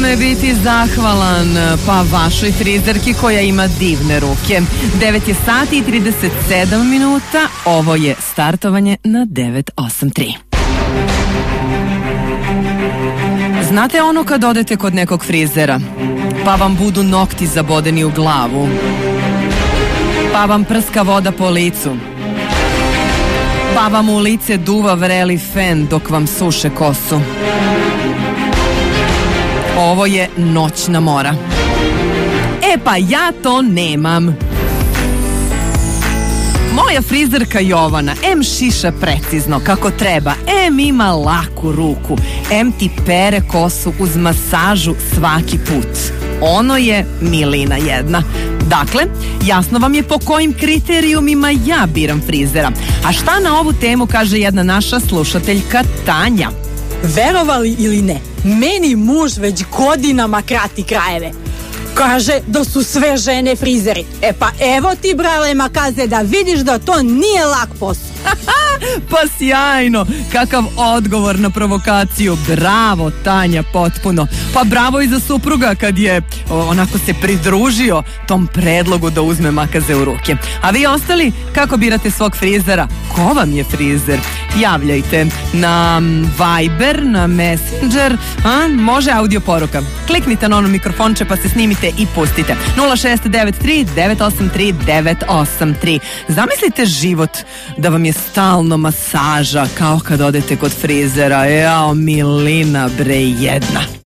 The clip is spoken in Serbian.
je biti zahvalan pa vašoj frizerki koja ima divne ruke. 9 je sati i 37 minuta. Ovo je startovanje na 983. Znate ono kad odete kod nekog frizera, pa vam budu nokti zabodeni u glavu, pa vam prska voda po licu, pa vam u lice duva vreli fen dok vam suše kosu. Ovo je noćna mora. E pa ja to nemam. Moja frizerka Jovana em šiša precizno kako treba, em ima laku ruku, em ti pere kosu uz masažu svaki put. Ono je milina jedna. Dakle, jasno vam je po kojim kriterijumima ja biram frizera. A šta na ovu temu kaže jedna naša slušateljka Tanja? Verovali ili ne, meni muž već godinama krati krajeve. Kaže da su sve žene frizeri. E pa evo ti, Bralema, kaze da vidiš da to nije lak posao. Pa sjajno, kakav odgovor na provokaciju. Bravo, Tanja, potpuno. Pa bravo i za supruga kad je onako se pridružio tom predlogu da uzme makaze u ruke. A vi ostali, kako birate svog frizera? Ko vam je frizer? Javljajte na Viber, na Messenger, može audio poruka. Kliknite na ono mikrofonče pa se snimite i pustite. 0693 983 983. Zamislite život da vam je stalno masaža kao kad odete kod frizera. Jao, milina bre jedna.